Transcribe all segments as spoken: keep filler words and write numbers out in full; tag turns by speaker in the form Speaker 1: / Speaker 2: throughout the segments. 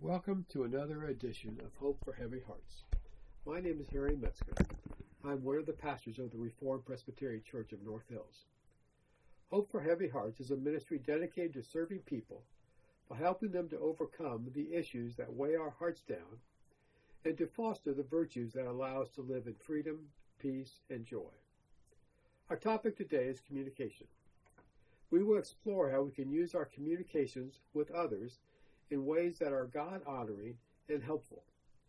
Speaker 1: Welcome to another edition of Hope for Heavy Hearts. My name is Harry Metzger. I'm one of the pastors of the Reformed Presbyterian Church of North Hills. Hope for Heavy Hearts is a ministry dedicated to serving people by helping them to overcome the issues that weigh our hearts down and to foster the virtues that allow us to live in freedom, peace, and joy. Our topic today is communication. We will explore how we can use our communications with others in ways that are God-honoring and helpful.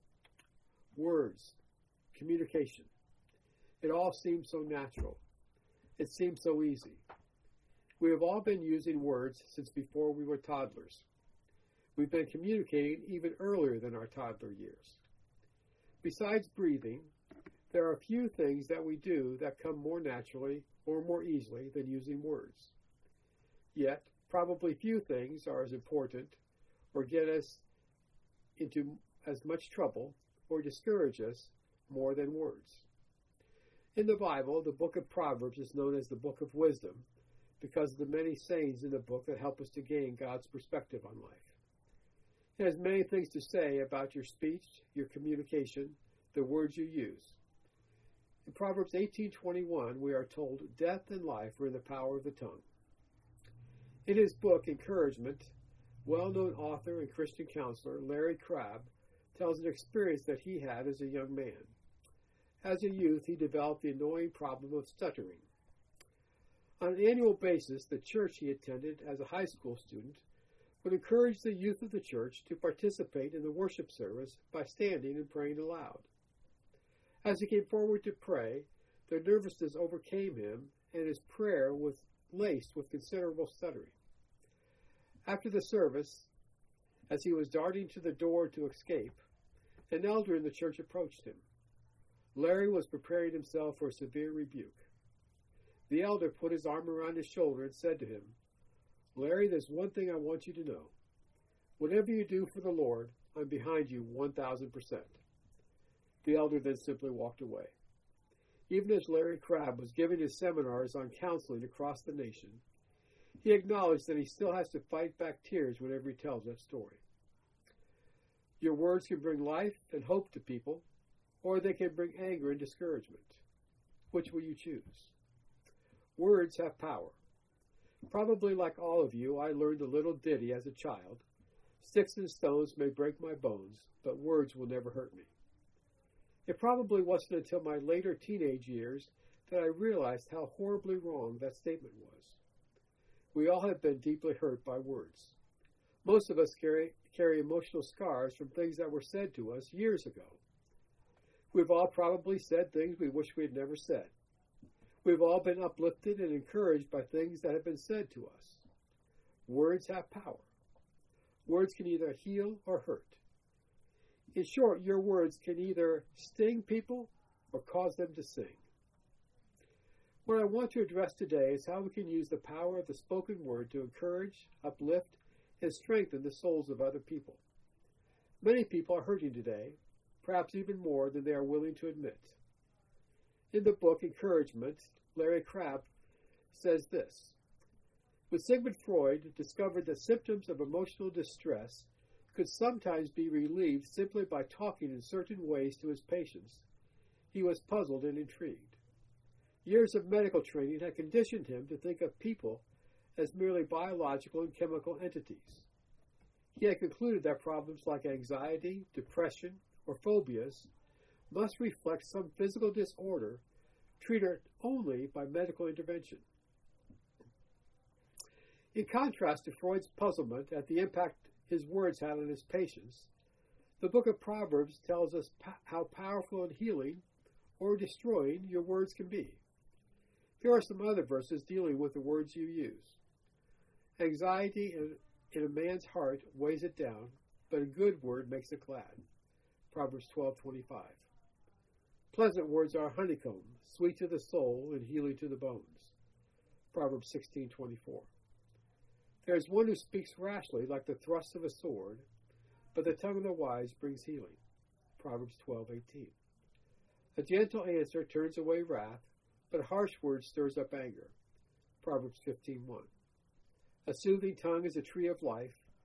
Speaker 1: Words, communication. It all seems so natural. It seems so easy. We have all been using words since before we were toddlers. We've been communicating even earlier than our toddler years. Besides breathing, there are a few things that we do that come more naturally or more easily than using words. Yet, probably few things are as important or get us into as much trouble or discourage us more than words. In the Bible, the book of Proverbs is known as the book of wisdom because of the many sayings in the book that help us to gain God's perspective on life. It has many things to say about your speech, your communication, the words you use. In Proverbs eighteen twenty-one, we are told, "Death and life are in the power of the tongue." In his book, Encouragement, well-known author and Christian counselor Larry Crabb tells an experience that he had as a young man. As a youth, he developed the annoying problem of stuttering. On an annual basis, the church he attended as a high school student would encourage the youth of the church to participate in the worship service by standing and praying aloud. As he came forward to pray, their nervousness overcame him, and his prayer was laced with considerable stuttering. After the service, as he was darting to the door to escape, an elder in the church approached him. Larry was preparing himself for a severe rebuke. The elder put his arm around his shoulder and said to him, "Larry, there's one thing I want you to know. Whatever you do for the Lord, I'm behind you one thousand percent. The elder then simply walked away. Even as Larry Crabb was giving his seminars on counseling across the nation, he acknowledged that he still has to fight back tears whenever he tells that story. Your words can bring life and hope to people, or they can bring anger and discouragement. Which will you choose? Words have power. Probably like all of you, I learned a little ditty as a child. Sticks and stones may break my bones, but words will never hurt me. It probably wasn't until my later teenage years that I realized how horribly wrong that statement was. We all have been deeply hurt by words. Most of us carry, carry emotional scars from things that were said to us years ago. We've all probably said things we wish we had never said. We've all been uplifted and encouraged by things that have been said to us. Words have power. Words can either heal or hurt. In short, your words can either sting people or cause them to sing. What I want to address today is how we can use the power of the spoken word to encourage, uplift, and strengthen the souls of other people. Many people are hurting today, perhaps even more than they are willing to admit. In the book Encouragement, Larry Crabb says this: when Sigmund Freud discovered that symptoms of emotional distress could sometimes be relieved simply by talking in certain ways to his patients, he was puzzled and intrigued. Years of medical training had conditioned him to think of people as merely biological and chemical entities. He had concluded that problems like anxiety, depression, or phobias must reflect some physical disorder treated only by medical intervention. In contrast to Freud's puzzlement at the impact his words had on his patients, the book of Proverbs tells us po- how powerful and healing or destroying your words can be. Here are some other verses dealing with the words you use. Anxiety in, in a man's heart weighs it down, but a good word makes it glad. Proverbs twelve twenty-five. Pleasant words are a honeycomb, sweet to the soul and healing to the bones. Proverbs sixteen twenty-four. There is one who speaks rashly like the thrust of a sword, but the tongue of the wise brings healing. Proverbs twelve eighteen. A gentle answer turns away wrath, but harsh words stirs up anger. Proverbs fifteen one. A soothing tongue is a tree of life,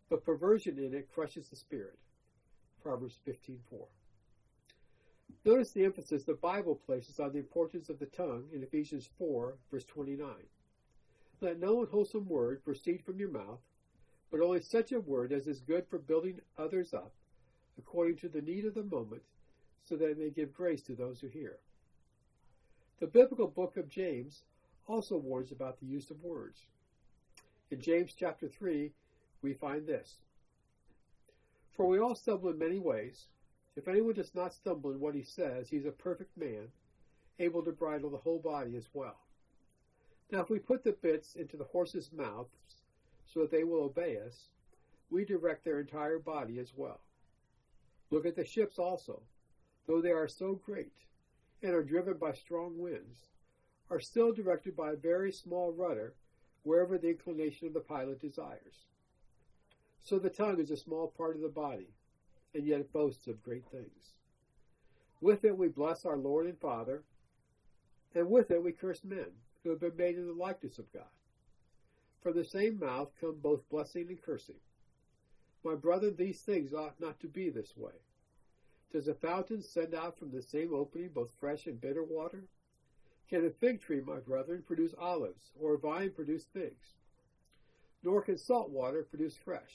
Speaker 1: but perversion in it crushes the spirit. Proverbs fifteen four. Notice the emphasis the Bible places on the importance of the tongue in Ephesians four, verse twenty-nine. Let no unwholesome word proceed from your mouth, but only such a word as is good for building others up, according to the need of the moment, so that it may give grace to those who hear. The biblical book of James also warns about the use of words. In James chapter three, we find this. For we all stumble in many ways. If anyone does not stumble in what he says, he is a perfect man, able to bridle the whole body as well. Now if we put the bits into the horses' mouths so that they will obey us, we direct their entire body as well. Look at the ships also, though they are so great, and are driven by strong winds, are still directed by a very small rudder wherever the inclination of the pilot desires. So the tongue is a small part of the body, and yet it boasts of great things. With it we bless our Lord and Father, and with it we curse men, who have been made in the likeness of God. From the same mouth come both blessing and cursing. My brother, these things ought not to be this way. Does a fountain send out from the same opening both fresh and bitter water? Can a fig tree, my brethren, produce olives, or a vine produce figs? Nor can salt water produce fresh.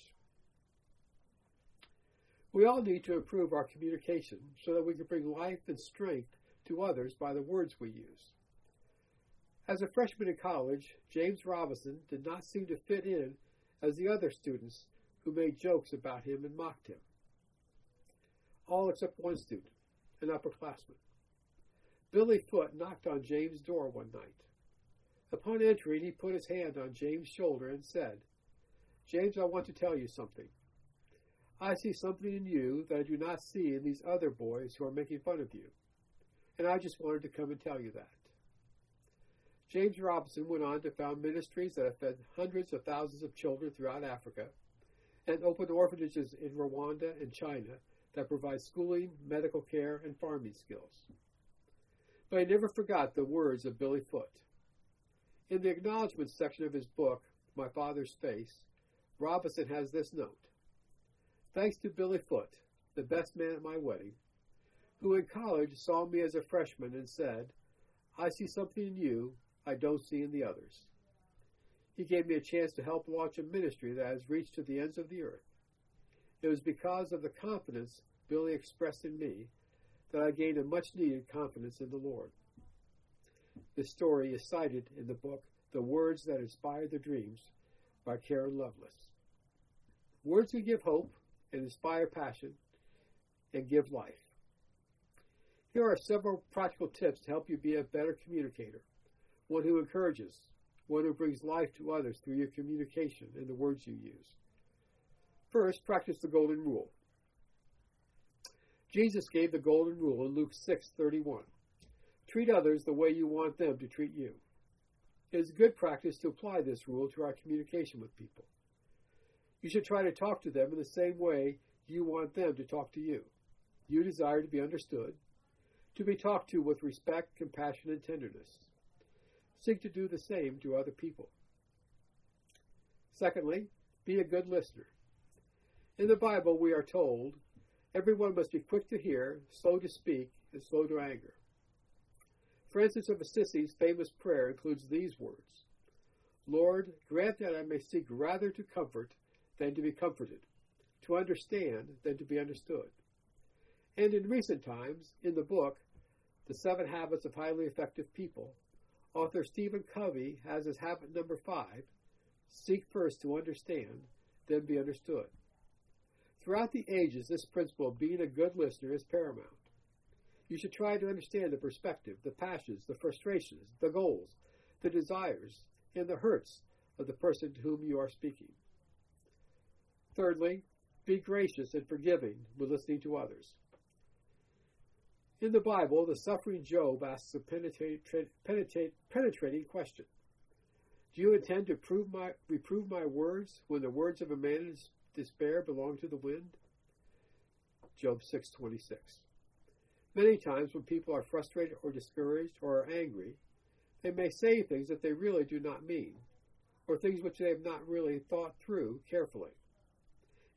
Speaker 1: We all need to improve our communication so that we can bring life and strength to others by the words we use. As a freshman in college, James Robinson did not seem to fit in as the other students who made jokes about him and mocked him. All except one student, an upperclassman. Billy Foote knocked on James' door one night. Upon entering, he put his hand on James' shoulder and said, James, I want to tell you something. I see something in you that I do not see in these other boys who are making fun of you, and I just wanted to come and tell you that. James Robinson went on to found ministries that have fed hundreds of thousands of children throughout Africa and opened orphanages in Rwanda and China that provide schooling, medical care, and farming skills. But he never forgot the words of Billy Foote. In the acknowledgments section of his book, My Father's Face, Robinson has this note. Thanks to Billy Foote, the best man at my wedding, who in college saw me as a freshman and said, I see something in you I don't see in the others. He gave me a chance to help launch a ministry that has reached to the ends of the earth. It was because of the confidence Billy expressed in me that I gained a much-needed confidence in the Lord. This story is cited in the book The Words That Inspired the Dreams by Karen Lovelace. Words can give hope and inspire passion and give life. Here are several practical tips to help you be a better communicator, one who encourages, one who brings life to others through your communication and the words you use. First, practice the golden rule. Jesus gave the golden rule in Luke six thirty-one. Treat others the way you want them to treat you. It is good practice to apply this rule to our communication with people. You should try to talk to them in the same way you want them to talk to you. You desire to be understood, to be talked to with respect, compassion, and tenderness. Seek to do the same to other people. Secondly, be a good listener. In the Bible, we are told, everyone must be quick to hear, slow to speak, and slow to anger. Francis of Assisi's famous prayer includes these words, Lord, grant that I may seek rather to comfort than to be comforted, to understand than to be understood. And in recent times, in the book, The Seven Habits of Highly Effective People, author Stephen Covey has as habit number five, seek first to understand, then be understood. Throughout the ages, this principle of being a good listener is paramount. You should try to understand the perspective, the passions, the frustrations, the goals, the desires, and the hurts of the person to whom you are speaking. Thirdly, be gracious and forgiving when listening to others. In the Bible, the suffering Job asks a penetrate, penetrate, penetrating question. Do you intend to prove my, reprove my words when the words of a man in despair belong to the wind? Job six twenty-six. Many times when people are frustrated or discouraged or are angry, they may say things that they really do not mean, or things which they have not really thought through carefully.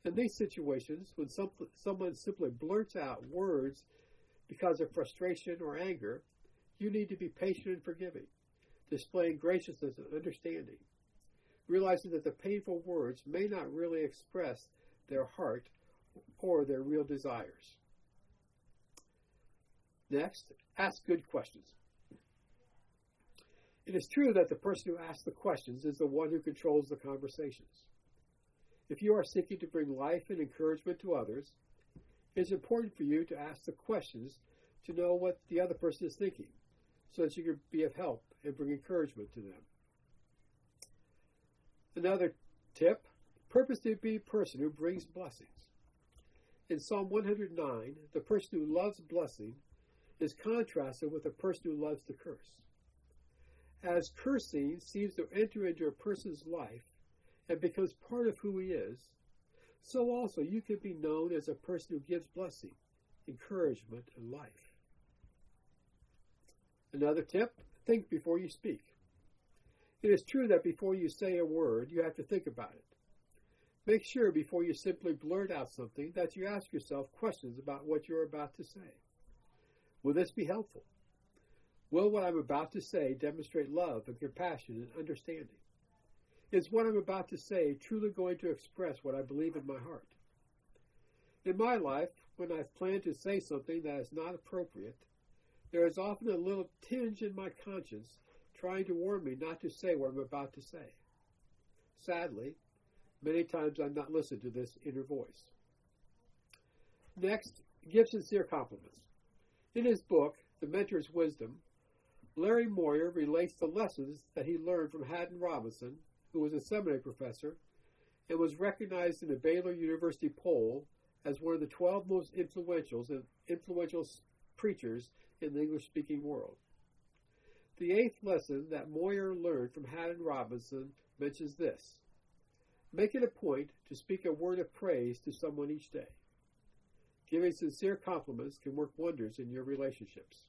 Speaker 1: In these situations, when some, someone simply blurts out words because of frustration or anger, you need to be patient and forgiving, displaying graciousness and understanding, realizing that the painful words may not really express their heart or their real desires. Next, ask good questions. It is true that the person who asks the questions is the one who controls the conversations. If you are seeking to bring life and encouragement to others, it is important for you to ask the questions to know what the other person is thinking, so that you can be of help and bring encouragement to them. Another tip, purposely be a person who brings blessings. In Psalm one hundred nine, the person who loves blessing is contrasted with the person who loves to curse. As cursing seems to enter into a person's life and becomes part of who he is, so also you can be known as a person who gives blessing, encouragement, and life. Another tip, think before you speak. It is true that before you say a word, you have to think about it. Make sure before you simply blurt out something that you ask yourself questions about what you're about to say. Will this be helpful? Will what I'm about to say demonstrate love and compassion and understanding? Is what I'm about to say truly going to express what I believe in my heart? In my life, when I've planned to say something that is not appropriate, there is often a little tinge in my conscience trying to warn me not to say what I'm about to say. Sadly, many times I'm not listened to this inner voice. Next, give sincere compliments. In his book, The Mentor's Wisdom, Larry Moyer relates the lessons that he learned from Haddon Robinson, who was a seminary professor and was recognized in the Baylor University poll as one of the twelve most influential and influential preachers in the English-speaking world. The eighth lesson that Moyer learned from Haddon Robinson mentions this: make it a point to speak a word of praise to someone each day. Giving sincere compliments can work wonders in your relationships.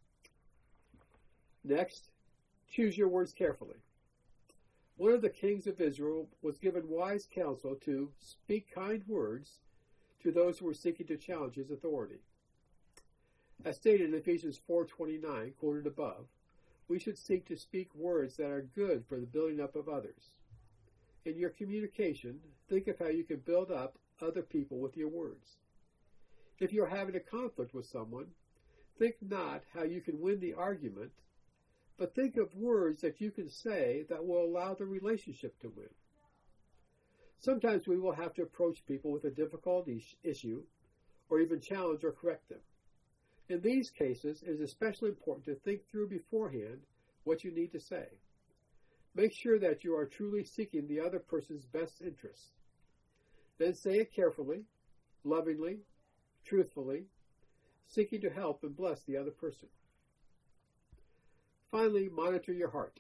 Speaker 1: Next, choose your words carefully. One of the kings of Israel was given wise counsel to speak kind words to those who were seeking to challenge his authority. As stated in Ephesians four twenty-nine, quoted above, we should seek to speak words that are good for the building up of others. In your communication, think of how you can build up other people with your words. If you're having a conflict with someone, think not how you can win the argument, but think of words that you can say that will allow the relationship to win. Sometimes we will have to approach people with a difficult issue, or even challenge or correct them. In these cases, it is especially important to think through beforehand what you need to say. Make sure that you are truly seeking the other person's best interests. Then say it carefully, lovingly, truthfully, seeking to help and bless the other person. Finally, monitor your heart.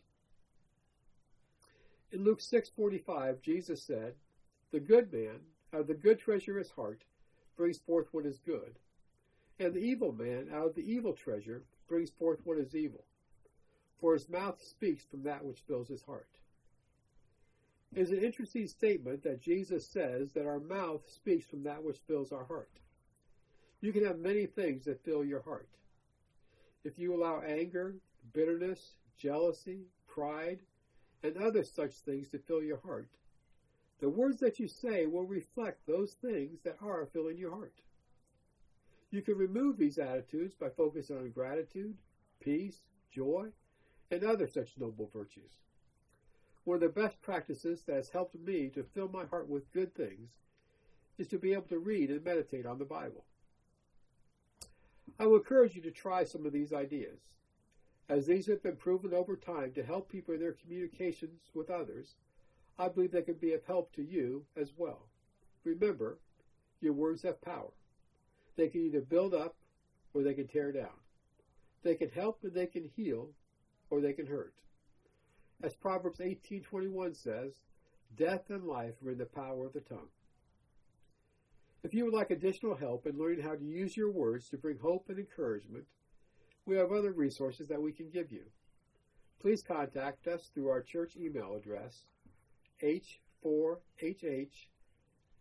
Speaker 1: In Luke six forty-five, Jesus said, "The good man, out of the good treasure of his heart, brings forth what is good, and the evil man, out of the evil treasure, brings forth what is evil. For his mouth speaks from that which fills his heart." It is an interesting statement that Jesus says that our mouth speaks from that which fills our heart. You can have many things that fill your heart. If you allow anger, bitterness, jealousy, pride, and other such things to fill your heart, the words that you say will reflect those things that are filling your heart. You can remove these attitudes by focusing on gratitude, peace, joy, and other such noble virtues. One of the best practices that has helped me to fill my heart with good things is to be able to read and meditate on the Bible. I will encourage you to try some of these ideas, as these have been proven over time to help people in their communications with others. I believe they can be of help to you as well. Remember, your words have power. They can either build up or they can tear down. They can help and they can heal, or they can hurt. As Proverbs eighteen twenty-one says, death and life are in the power of the tongue. If you would like additional help in learning how to use your words to bring hope and encouragement, we have other resources that we can give you. Please contact us through our church email address, h four h h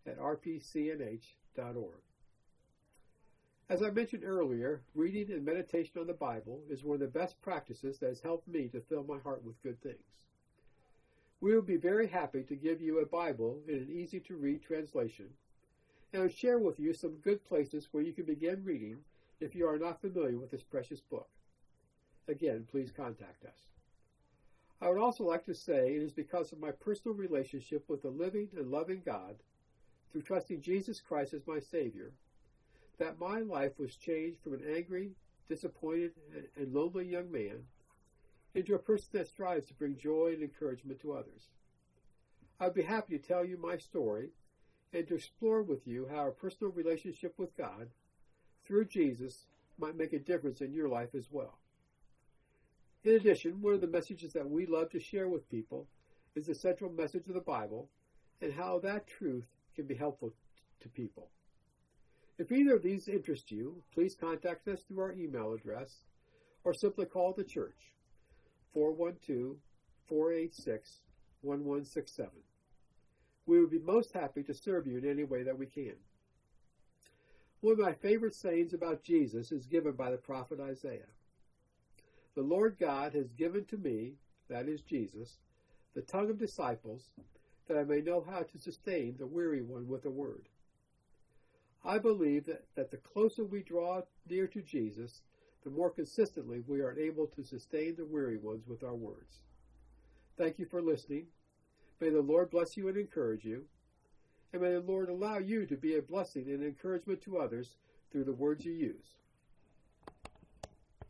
Speaker 1: at r p c n h dot org. As I mentioned earlier, reading and meditation on the Bible is one of the best practices that has helped me to fill my heart with good things. We will be very happy to give you a Bible in an easy-to-read translation, and I'll share with you some good places where you can begin reading if you are not familiar with this precious book. Again, please contact us. I would also like to say it is because of my personal relationship with the living and loving God, through trusting Jesus Christ as my Savior, that my life was changed from an angry, disappointed, and lonely young man into a person that strives to bring joy and encouragement to others. I'd be happy to tell you my story and to explore with you how a personal relationship with God through Jesus might make a difference in your life as well. In addition, one of the messages that we love to share with people is the central message of the Bible and how that truth can be helpful to people. If either of these interest you, please contact us through our email address or simply call the church, four one two, four eight six, one one six seven. We would be most happy to serve you in any way that we can. One of my favorite sayings about Jesus is given by the prophet Isaiah. The Lord God has given to me, that is Jesus, the tongue of disciples, that I may know how to sustain the weary one with a word. I believe that, that the closer we draw near to Jesus, the more consistently we are able to sustain the weary ones with our words. Thank you for listening. May the Lord bless you and encourage you. And may the Lord allow you to be a blessing and encouragement to others through the words you use.